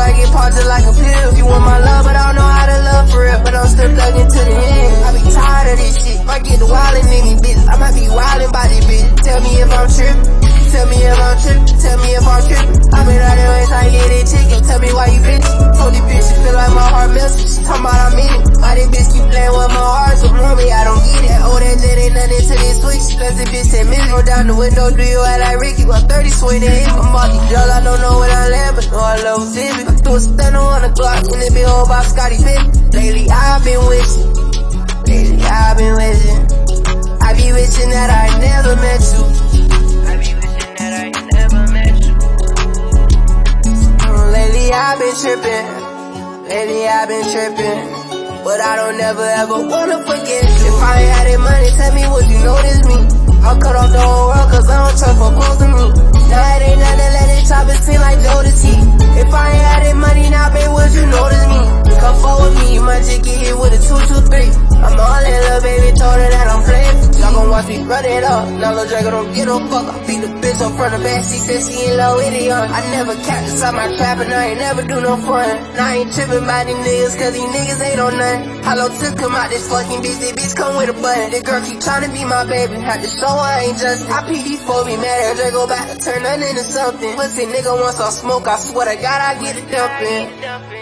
I get popped just like a pill. You want my love, but I don't know how to love for real. But I'm still thugging to the end. I be tired of this shit. Might get the wildin' in these bitches. I might be wildin' by these bitches. Tell me if I'm trippin'. Tell me if I'm trippin'. Tell me if I'm trippin'. I been out there trying to get it chicken. Tell me why you bitch. Told these bitches feel like my heart melted. She talking about I'm in it. Why this bitch keep playing with my heart? So mommy, I don't get it. Oh, that jet ain't nothing to this switch. Plus the bitch 10 minutes. Roll down the window, do you act like Ricky? Well, 30 swinging in. I'm off these drugs, I don't know what I land, but know I love Jimmy. I threw a stunner on the Glock, and it be all about Scotty Pippen. Lately, I've been wishing. Lately, I've been wishing. I be wishing that I never met you. I be wishing that I never met you. Lately, I've been tripping. Lately, I've been tripping. But I don't never ever wanna forget you. If I ain't had that money, tell me would you notice me? I'll cut off the whole world cause I don't trust for close to me. Now it ain't nothing, let it chop it seem like Jodeci. If I ain't had that money now, babe, would you notice me? Come forward with me, you might just get hit with a 223. I'm all in love, baby, told her that I'm playing for Y'all gon' watch me run it up. Now Lil Draco don't get no fuck. I beat the bitch up front of back, she said she in love with it, young. I never catch inside my trap and I ain't never do no fun. Now I ain't trippin' by these niggas cause these niggas ain't on nothing. Hollow tips come out this fucking bitch, this bitch come with a button. This girl keep tryna be my baby, had to show I ain't just. I PD4 be mad at Draco back to turn nothing into something. Pussy nigga wants some smoke, I swear to God I get it dumping.